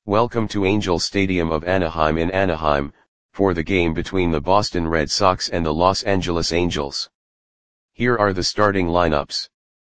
Welcome to Angel Stadium of Anaheim in Anaheim, for the game between the Boston Red Sox and the Los Angeles Angels. Here are the starting lineups.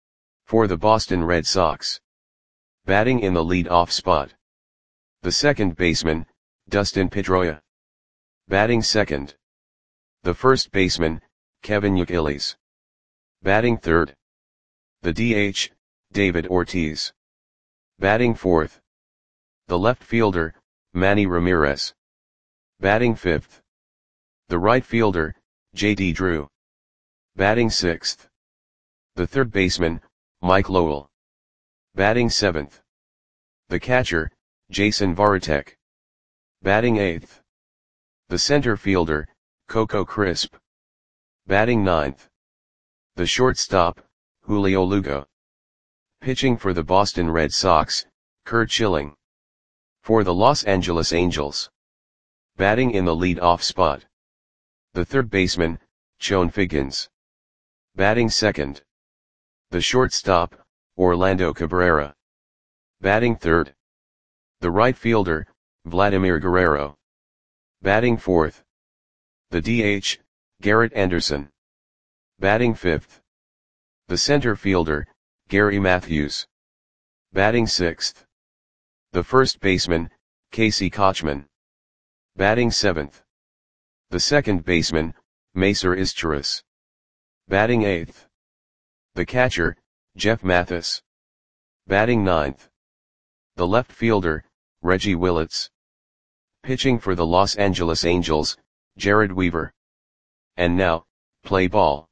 For the Boston Red Sox. Batting in the lead-off spot. The second baseman, Dustin Pedroia. Batting second. The first baseman, Kevin Youkilis. Batting third. The DH, David Ortiz. Batting fourth. The left fielder, Manny Ramirez. Batting fifth. The right fielder, J.D. Drew. Batting sixth. The third baseman, Mike Lowell. Batting seventh. The catcher, Jason Varitek. Batting eighth. The center fielder, Coco Crisp. Batting ninth. The shortstop, Julio Lugo. Pitching for the Boston Red Sox, Curt Schilling. For the Los Angeles Angels. Batting in the lead-off spot. The third baseman, Chone Figgins. Batting second. The shortstop, Orlando Cabrera. Batting third. The right fielder, Vladimir Guerrero. Batting fourth. The DH, Garrett Anderson. Batting fifth. The center fielder, Gary Matthews. Batting sixth. The first baseman, Casey Kotchman. Batting seventh. The second baseman, Macer Izturis. Batting eighth. The catcher, Jeff Mathis. Batting ninth. The left fielder, Reggie Willits. Pitching for the Los Angeles Angels, Jared Weaver. And now, play ball.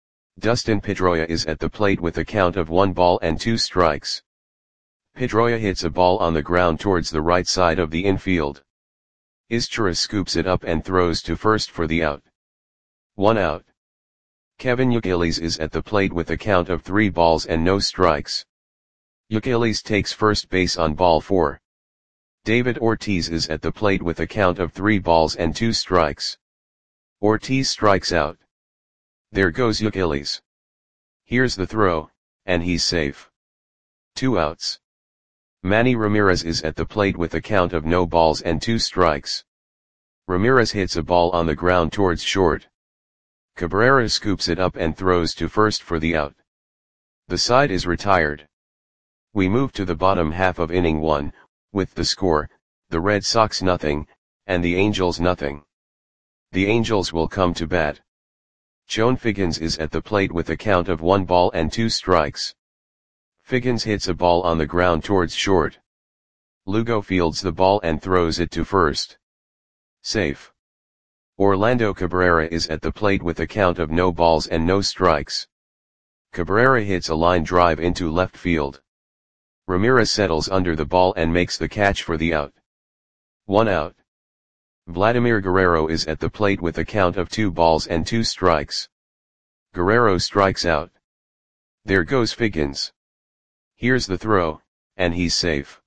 Dustin Pedroia is at the plate with a count of 1 ball and 2 strikes. Pedroia hits a ball on the ground towards the right side of the infield. Izturis scoops it up and throws to first for the out. 1 out. Kevin Youkilis is at the plate with a count of 3 balls and no strikes. Youkilis takes first base on ball 4. David Ortiz is at the plate with a count of 3 balls and 2 strikes. Ortiz strikes out. There goes Youkilis. Here's the throw, and he's safe. 2 outs. Manny Ramirez is at the plate with a count of no balls and 2 strikes. Ramirez hits a ball on the ground towards short. Cabrera scoops it up and throws to first for the out. The side is retired. We move to the bottom half of inning 1, with the score, the Red Sox nothing, and the Angels nothing. The Angels will come to bat. Chone Figgins is at the plate with a count of 1 ball and 2 strikes. Figgins hits a ball on the ground towards short. Lugo fields the ball and throws it to first. Safe. Orlando Cabrera is at the plate with a count of no balls and no strikes. Cabrera hits a line drive into left field. Ramirez settles under the ball and makes the catch for the out. 1 out. Vladimir Guerrero is at the plate with a count of 2 balls and 2 strikes. Guerrero strikes out. There goes Figgins. Here's the throw, and he's safe.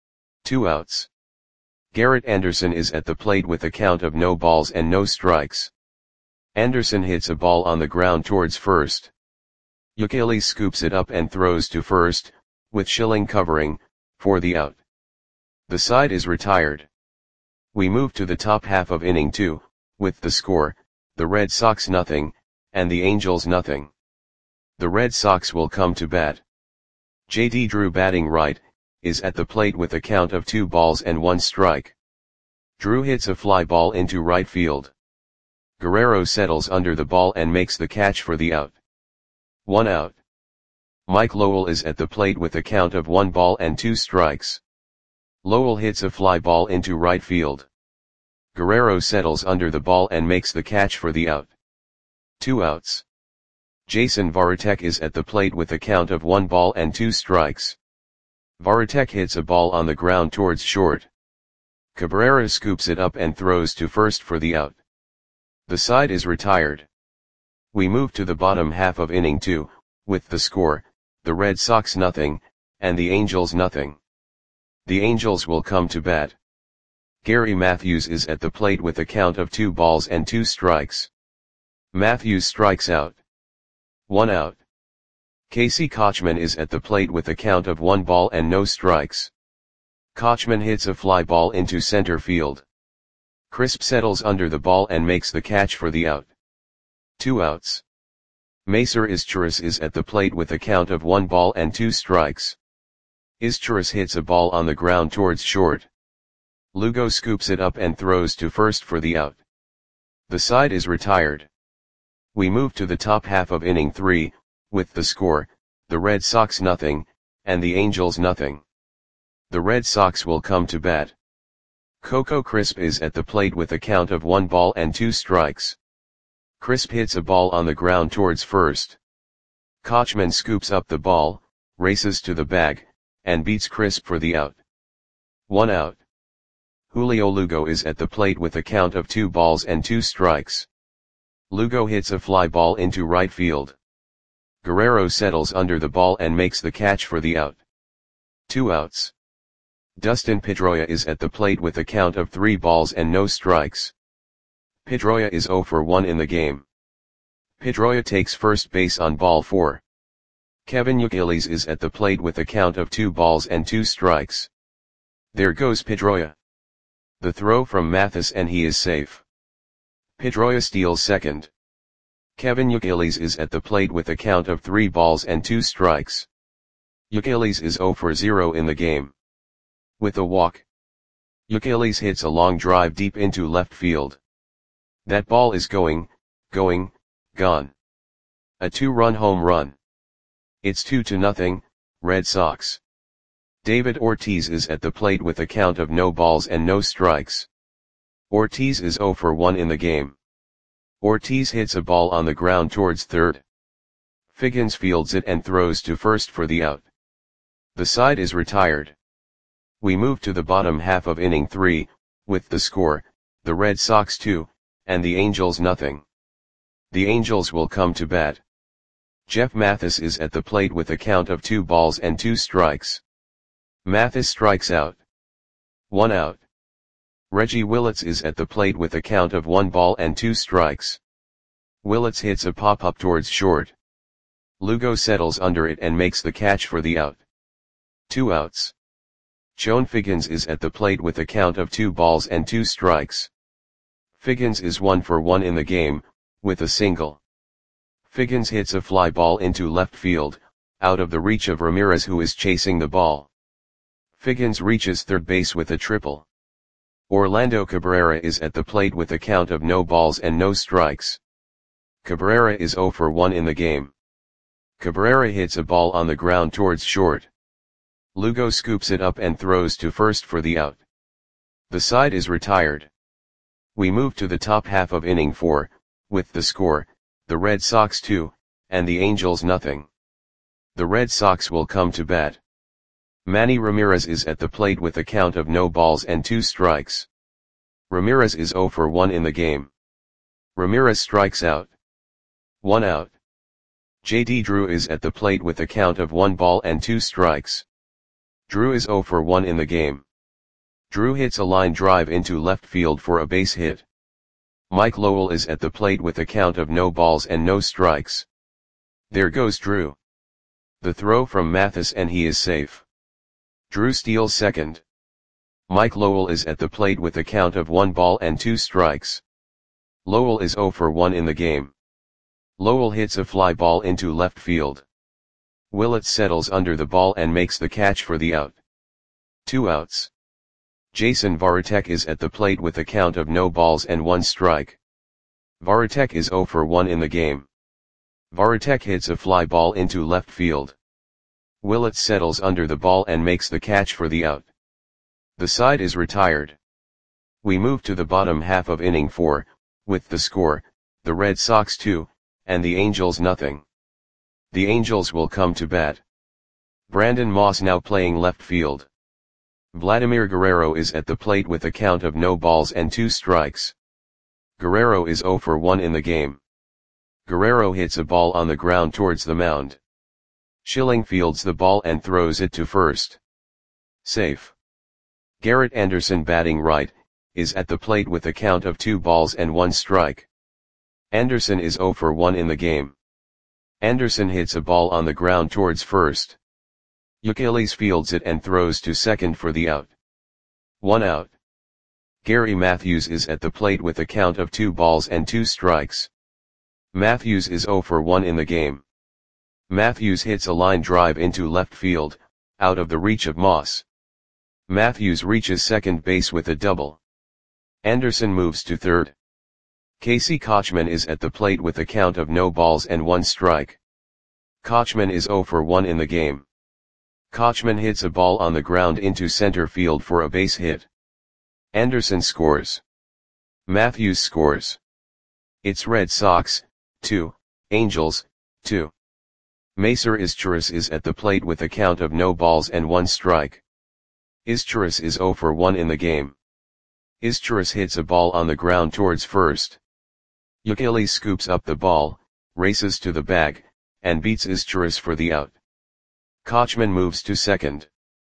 2 outs. Garrett Anderson is at the plate with a count of no balls and no strikes. Anderson hits a ball on the ground towards first. Youkilis scoops it up and throws to first, with Schilling covering, for the out. The side is retired. We move to the top half of inning 2, with the score, the Red Sox nothing, and the Angels nothing. The Red Sox will come to bat. J.D. Drew batting right, is at the plate with a count of 2 balls and 1 strike. Drew hits a fly ball into right field. Guerrero settles under the ball and makes the catch for the out. 1 out. Mike Lowell is at the plate with a count of 1 ball and 2 strikes. Lowell hits a fly ball into right field. Guerrero settles under the ball and makes the catch for the out. 2 outs. Jason Varitek is at the plate with a count of 1 ball and 2 strikes. Varitek hits a ball on the ground towards short. Cabrera scoops it up and throws to first for the out. The side is retired. We move to the bottom half of inning 2, with the score, the Red Sox nothing, and the Angels nothing. The Angels will come to bat. Gary Matthews is at the plate with a count of 2 balls and 2 strikes. Matthews strikes out. 1 out. Casey Kotchman is at the plate with a count of 1 ball and no strikes. Kochman hits a fly ball into center field. Crisp settles under the ball and makes the catch for the out. 2 outs. Macer Izturis is at the plate with a count of 1 ball and 2 strikes. Izturis hits a ball on the ground towards short. Lugo scoops it up and throws to first for the out. The side is retired. We move to the top half of inning 3, with the score, the Red Sox nothing, and the Angels nothing. The Red Sox will come to bat. Coco Crisp is at the plate with a count of 1 ball and 2 strikes. Crisp hits a ball on the ground towards first. Kochman scoops up the ball, races to the bag, and beats Crisp for the out. 1 out. Julio Lugo is at the plate with a count of 2 balls and 2 strikes. Lugo hits a fly ball into right field. Guerrero settles under the ball and makes the catch for the out. 2 outs. Dustin Pedroia is at the plate with a count of 3 balls and no strikes. Pedroia is 0 for 1 in the game. Pedroia takes first base on ball 4. Kevin Youkilis is at the plate with a count of 2 balls and 2 strikes. There goes Pedroia. The throw from Mathis and he is safe. Pedroia steals second. Kevin Youkilis is at the plate with a count of 3 balls and 2 strikes. Youkilis is 0 for 0 in the game. With a walk, Youkilis hits a long drive deep into left field. That ball is gone. A 2-run home run. It's 2-0, Red Sox. David Ortiz is at the plate with a count of no balls and no strikes. Ortiz is 0 for 1 in the game. Ortiz hits a ball on the ground towards third. Figgins fields it and throws to first for the out. The side is retired. We move to the bottom half of inning 3, with the score, the Red Sox 2, and the Angels nothing. The Angels will come to bat. Jeff Mathis is at the plate with a count of 2 balls and 2 strikes. Mathis strikes out. 1 out. Reggie Willits is at the plate with a count of 1 ball and 2 strikes. Willits hits a pop-up towards short. Lugo settles under it and makes the catch for the out. 2 outs. Chone Figgins is at the plate with a count of 2 balls and 2 strikes. Figgins is 1 for 1 in the game, with a single. Figgins hits a fly ball into left field, out of the reach of Ramirez who is chasing the ball. Figgins reaches third base with a triple. Orlando Cabrera is at the plate with a count of no balls and no strikes. Cabrera is 0 for 1 in the game. Cabrera hits a ball on the ground towards short. Lugo scoops it up and throws to first for the out. The side is retired. We move to the top half of inning 4, with the score, the Red Sox 2, and the Angels nothing. The Red Sox will come to bat. Manny Ramirez is at the plate with a count of no balls and 2 strikes. Ramirez is 0 for 1 in the game. Ramirez strikes out. 1 out. J.D. Drew is at the plate with a count of 1 ball and 2 strikes. Drew is 0 for 1 in the game. Drew hits a line drive into left field for a base hit. Mike Lowell is at the plate with a count of no balls and no strikes. There goes Drew. The throw from Mathis and he is safe. Drew steals second. Mike Lowell is at the plate with a count of 1 ball and 2 strikes. Lowell is 0 for 1 in the game. Lowell hits a fly ball into left field. Willits settles under the ball and makes the catch for the out. 2 outs. Jason Varitek is at the plate with a count of no balls and 1 strike. Varitek is 0 for 1 in the game. Varitek hits a fly ball into left field. Willits settles under the ball and makes the catch for the out. The side is retired. We move to the bottom half of inning 4, with the score, the Red Sox 2, and the Angels nothing. The Angels will come to bat. Brandon Moss now playing left field. Vladimir Guerrero is at the plate with a count of no balls and 2 strikes. Guerrero is 0 for 1 in the game. Guerrero hits a ball on the ground towards the mound. Schilling fields the ball and throws it to first. Safe. Garrett Anderson batting right, is at the plate with a count of 2 balls and 1 strike. Anderson is 0 for 1 in the game. Anderson hits a ball on the ground towards first. Youkilis fields it and throws to second for the out. 1 out. Gary Matthews is at the plate with a count of 2 balls and 2 strikes. Matthews is 0 for 1 in the game. Matthews hits a line drive into left field, out of the reach of Moss. Matthews reaches second base with a double. Anderson moves to third. Casey Kotchman is at the plate with a count of no balls and 1 strike. Kotchman is 0 for 1 in the game. Kotchman hits a ball on the ground into center field for a base hit. Anderson scores. Matthews scores. It's Red Sox, 2, Angels, 2. Macer Izturis is at the plate with a count of no balls and 1 strike. Izturis is 0 for 1 in the game. Izturis hits a ball on the ground towards first. Youkilis scoops up the ball, races to the bag, and beats Izturis for the out. Kotchman moves to second.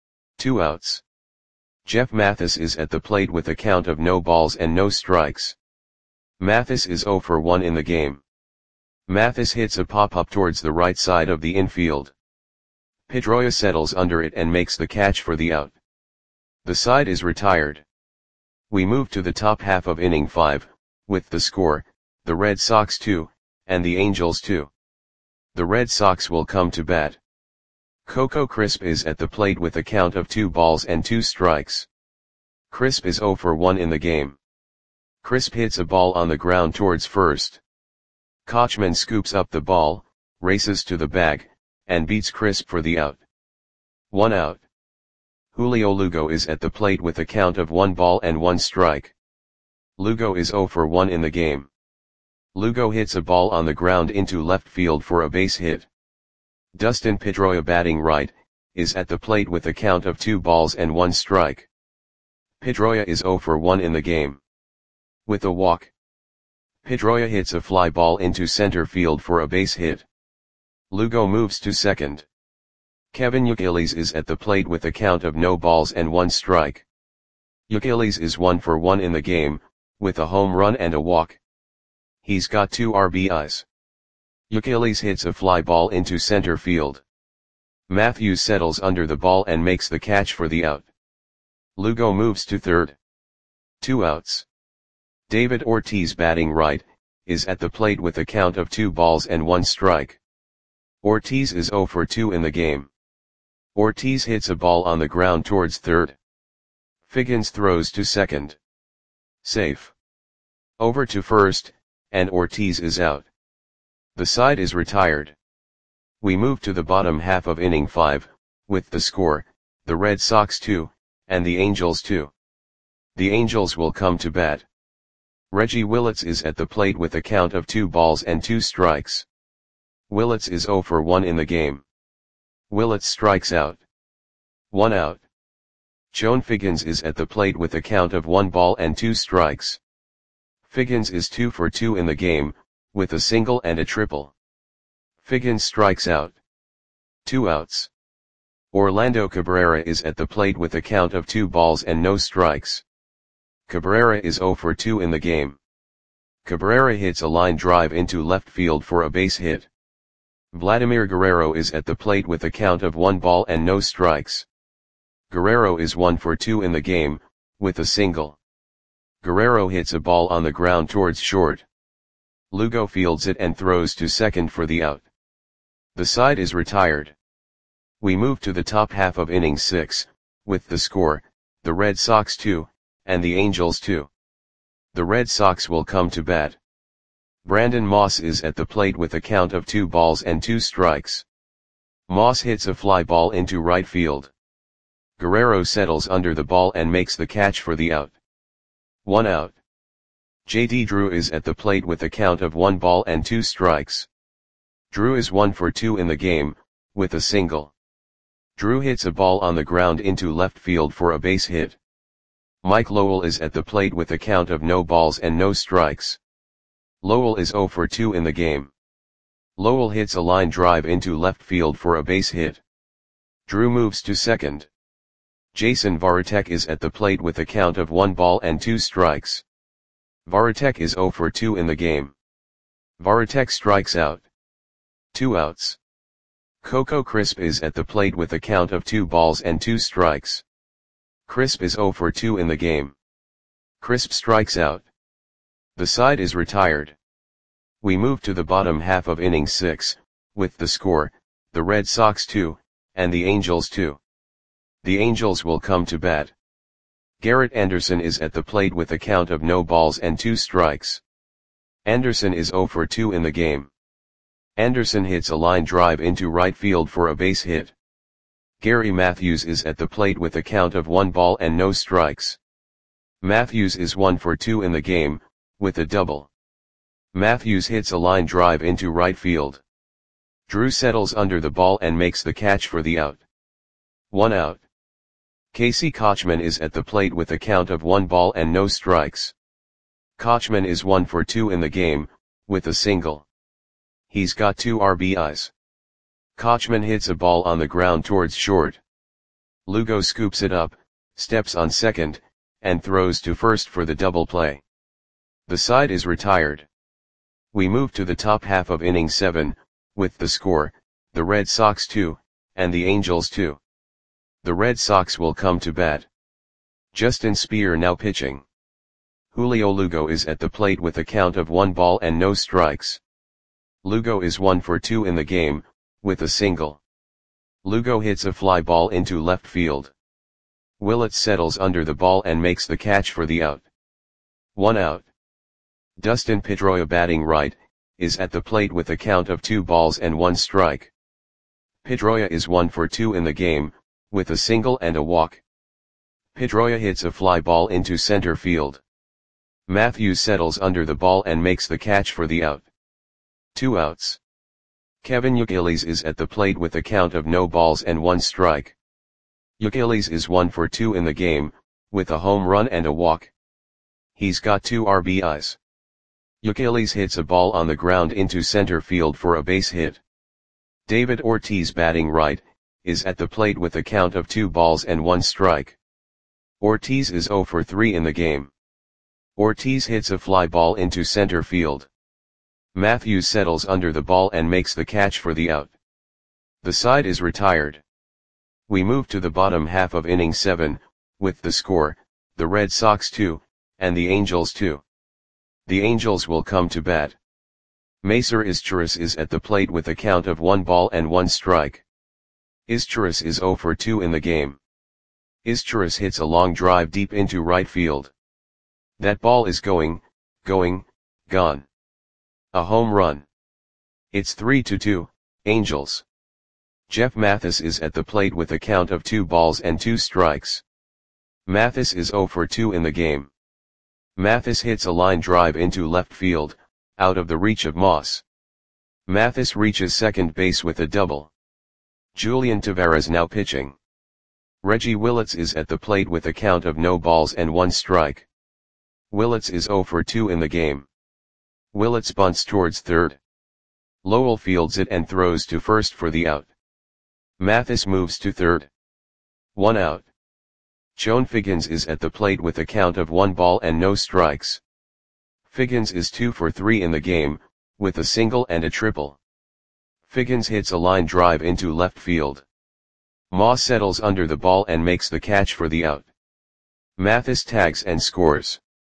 2 outs. Jeff Mathis is at the plate with a count of no balls and no strikes. Mathis is 0 for 1 in the game. Mathis hits a pop-up towards the right side of the infield. Pedroia settles under it and makes the catch for the out. The side is retired. We move to the top half of inning 5, with the score, the Red Sox 2, and the Angels 2. The Red Sox will come to bat. Coco Crisp is at the plate with a count of 2 balls and 2 strikes. Crisp is 0 for 1 in the game. Crisp hits a ball on the ground towards first. Kotchman scoops up the ball, races to the bag, and beats Crisp for the out. 1 out. Julio Lugo is at the plate with a count of 1 ball and 1 strike. Lugo is 0 for 1 in the game. Lugo hits a ball on the ground into left field for a base hit. Dustin Pedroia, batting right, is at the plate with a count of 2 balls and 1 strike. Pedroia is 0 for 1 in the game. With a walk, Pedroia hits a fly ball into center field for a base hit. Lugo moves to second. Kevin Youkilis is at the plate with a count of no balls and 1 strike. Youkilis is 1 for 1 in the game, with a home run and a walk. He's got 2 RBIs. Youkilis hits a fly ball into center field. Matthews settles under the ball and makes the catch for the out. Lugo moves to third. 2 outs. David Ortiz, batting right, is at the plate with a count of 2 balls and 1 strike. Ortiz is 0 for 2 in the game. Ortiz hits a ball on the ground towards third. Figgins throws to second. Safe. Over to first, and Ortiz is out. The side is retired. We move to the bottom half of inning 5, with the score, the Red Sox 2, and the Angels 2. The Angels will come to bat. Reggie Willits is at the plate with a count of 2 balls and 2 strikes. Willits is 0 for 1 in the game. Willits strikes out. 1 out. Chone Figgins is at the plate with a count of 1 ball and 2 strikes. Figgins is 2 for 2 in the game, with a single and a triple. Figgins strikes out. 2 outs. Orlando Cabrera is at the plate with a count of 2 balls and no strikes. Cabrera is 0 for 2 in the game. Cabrera hits a line drive into left field for a base hit. Vladimir Guerrero is at the plate with a count of 1 ball and no strikes. Guerrero is 1 for 2 in the game, with a single. Guerrero hits a ball on the ground towards short. Lugo fields it and throws to second for the out. The side is retired. We move to the top half of inning 6, with the score, the Red Sox 2, and the Angels 2. The Red Sox will come to bat. Brandon Moss is at the plate with a count of 2 balls and 2 strikes. Moss hits a fly ball into right field. Guerrero settles under the ball and makes the catch for the out. 1 out. J.D. Drew is at the plate with a count of 1 ball and 2 strikes. Drew is 1 for 2 in the game, with a single. Drew hits a ball on the ground into left field for a base hit. Mike Lowell is at the plate with a count of no balls and no strikes. Lowell is 0 for 2 in the game. Lowell hits a line drive into left field for a base hit. Drew moves to second. Jason Varitek is at the plate with a count of 1 ball and 2 strikes. Varitek is 0 for 2 in the game. Varitek strikes out. 2 outs. Coco Crisp is at the plate with a count of 2 balls and 2 strikes. Crisp is 0 for 2 in the game. Crisp strikes out. The side is retired. We move to the bottom half of inning 6, with the score, the Red Sox 2, and the Angels 2. The Angels will come to bat. Garrett Anderson is at the plate with a count of no balls and 2 strikes. Anderson is 0 for 2 in the game. Anderson hits a line drive into right field for a base hit. Gary Matthews is at the plate with a count of 1 ball and no strikes. Matthews is 1 for 2 in the game, with a double. Matthews hits a line drive into right field. Drew settles under the ball and makes the catch for the out. 1 out. Casey Kotchman is at the plate with a count of 1 ball and no strikes. Kotchman is 1 for 2 in the game, with a single. He's got 2 RBIs. Kotchman hits a ball on the ground towards short. Lugo scoops it up, steps on second, and throws to first for the double play. The side is retired. We move to the top half of inning 7, with the score, the Red Sox 2, and the Angels 2. The Red Sox will come to bat. Justin Speer now pitching. Julio Lugo is at the plate with a count of 1 ball and no strikes. Lugo is 1 for 2 in the game, with a single. Lugo hits a fly ball into left field. Willett settles under the ball and makes the catch for the out. 1 out. Dustin Pedroia, batting right, is at the plate with a count of 2 balls and 1 strike. Pedroia is 1 for 2 in the game, with a single and a walk. Pedroia hits a fly ball into center field. Matthews settles under the ball and makes the catch for the out. 2 outs. Kevin Youkilis is at the plate with a count of no balls and 1 strike. Youkilis is 1 for 2 in the game, with a home run and a walk. He's got 2 RBIs. Youkilis hits a ball on the ground into center field for a base hit. David Ortiz, batting right, is at the plate with a count of 2 balls and 1 strike. Ortiz is 0 for 3 in the game. Ortiz hits a fly ball into center field. Matthews settles under the ball and makes the catch for the out. The side is retired. We move to the bottom half of inning 7, with the score, the Red Sox 2, and the Angels 2. The Angels will come to bat. Macer Izturis is at the plate with a count of 1 ball and 1 strike. Izturis is 0 for 2 in the game. Izturis hits a long drive deep into right field. That ball is gone. A home run. It's 3-2, Angels. Jeff Mathis is at the plate with a count of 2 balls and 2 strikes. Mathis is 0 for 2 in the game. Mathis hits a line drive into left field, out of the reach of Moss. Mathis reaches second base with a double. Julian Tavares now pitching. Reggie Willits is at the plate with a count of no balls and 1 strike. Willits is 0 for 2 in the game. Willits bunts towards third. Lowell fields it and throws to first for the out. Mathis moves to third. 1 out. Joan Figgins is at the plate with a count of 1 ball and no strikes. Figgins is 2 for 3 in the game, with a single and a triple. Figgins hits a line drive into left field. Moss settles under the ball and makes the catch for the out. Mathis tags and scores.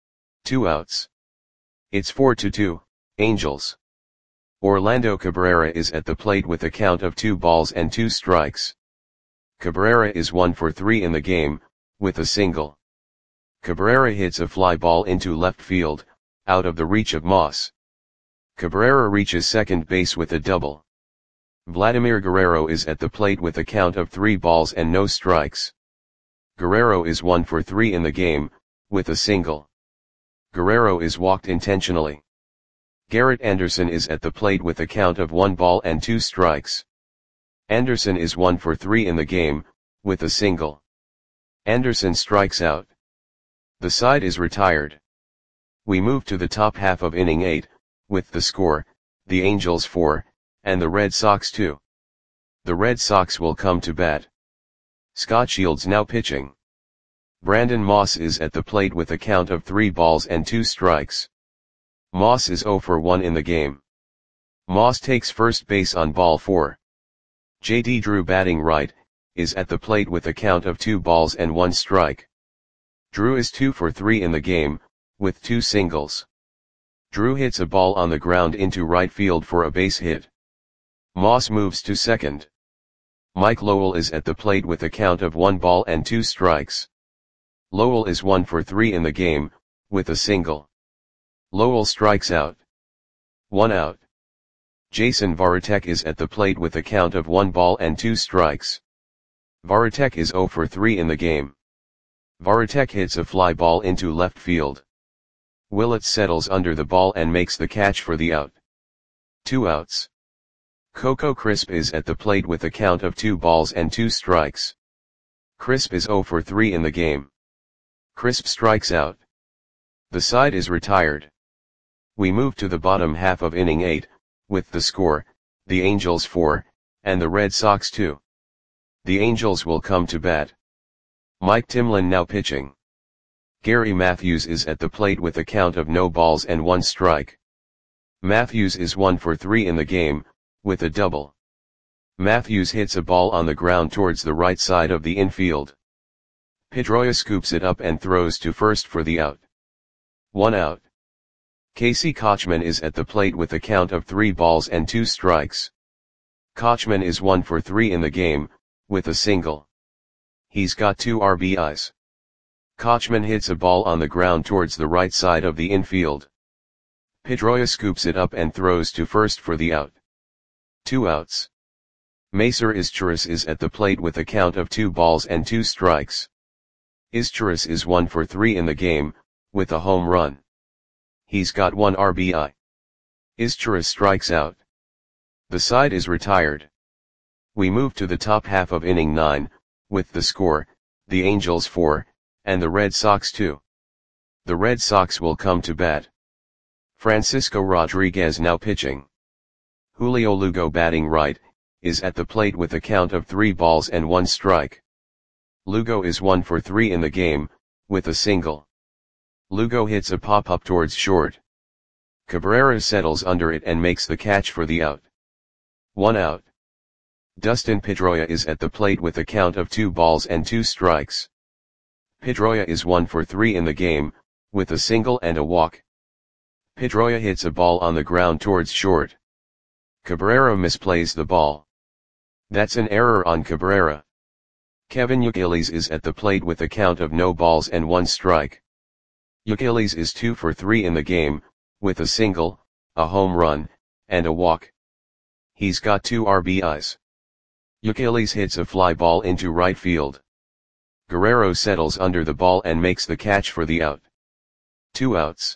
2 outs. It's 4-2, Angels. Orlando Cabrera is at the plate with a count of 2 balls and 2 strikes. Cabrera is 1 for 3 in the game, with a single. Cabrera hits a fly ball into left field, out of the reach of Moss. Cabrera reaches second base with a double. Vladimir Guerrero is at the plate with a count of 3 balls and no strikes. Guerrero is 1 for 3 in the game, with a single. Guerrero is walked intentionally. Garrett Anderson is at the plate with a count of 1 ball and 2 strikes. Anderson is 1 for 3 in the game, with a single. Anderson strikes out. The side is retired. We move to the top half of inning 8, with the score, the Angels 4, and the Red Sox 2. The Red Sox will come to bat. Scott Shields now pitching. Brandon Moss is at the plate with a count of 3 balls and 2 strikes. Moss is 0 for 1 in the game. Moss takes first base on ball 4. J.D. Drew, batting right, is at the plate with a count of 2 balls and 1 strike. Drew is 2 for 3 in the game, with 2 singles. Drew hits a ball on the ground into right field for a base hit. Moss moves to second. Mike Lowell is at the plate with a count of 1 ball and 2 strikes. Lowell is 1 for 3 in the game, with a single. Lowell strikes out. 1 out. Jason Varitek is at the plate with a count of 1 ball and 2 strikes. Varitek is 0 for 3 in the game. Varitek hits a fly ball into left field. Willett settles under the ball and makes the catch for the out. 2 outs. Coco Crisp is at the plate with a count of 2 balls and 2 strikes. Crisp is 0 for 3 in the game. Crisp strikes out. The side is retired. We move to the bottom half of inning 8, with the score, the Angels 4, and the Red Sox 2. The Angels will come to bat. Mike Timlin now pitching. Gary Matthews is at the plate with a count of no balls and 1 strike. Matthews is 1 for 3 in the game, with a double. Matthews hits a ball on the ground towards the right side of the infield. Pedroia scoops it up and throws to first for the out. 1 out. Casey Kotchman is at the plate with a count of 3 balls and 2 strikes. Kotchman is 1 for 3 in the game, with a single. He's got 2 RBIs. Kotchman hits a ball on the ground towards the right side of the infield. Pedroia scoops it up and throws to first for the out. 2 outs. Macer Izturis is at the plate with a count of 2 balls and 2 strikes. Izturis is 1 for 3 in the game, with a home run. He's got 1 RBI. Izturis strikes out. The side is retired. We move to the top half of inning 9, with the score, the Angels 4, and the Red Sox 2. The Red Sox will come to bat. Francisco Rodriguez now pitching. Julio Lugo batting right, is at the plate with a count of 3 balls and 1 strike. Lugo is 1 for 3 in the game, with a single. Lugo hits a pop-up towards short. Cabrera settles under it and makes the catch for the out. 1 out. Dustin Pedroia is at the plate with a count of 2 balls and 2 strikes. Pedroia is 1 for 3 in the game, with a single and a walk. Pedroia hits a ball on the ground towards short. Cabrera misplays the ball. That's an error on Cabrera. Kevin Youkilis is at the plate with a count of no balls and 1 strike. Youkilis is 2 for 3 in the game, with a single, a home run, and a walk. He's got 2 RBIs. Youkilis hits a fly ball into right field. Guerrero settles under the ball and makes the catch for the out. 2 outs.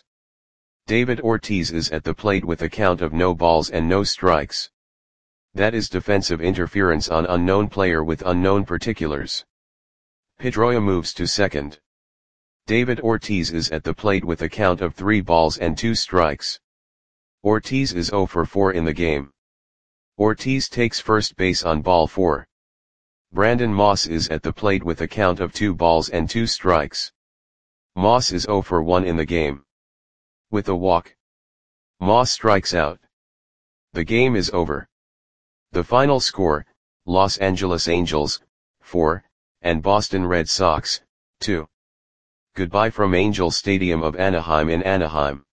David Ortiz is at the plate with a count of no balls and no strikes. That is defensive interference on unknown player with unknown particulars. Pedroia moves to second. David Ortiz is at the plate with a count of 3 balls and 2 strikes. Ortiz is 0 for 4 in the game. Ortiz takes first base on ball 4. Brandon Moss is at the plate with a count of 2 balls and 2 strikes. Moss is 0 for 1 in the game. With a walk. Moss strikes out. The game is over. The final score, Los Angeles Angels, 4, and Boston Red Sox, 2. Goodbye from Angel Stadium of Anaheim in Anaheim.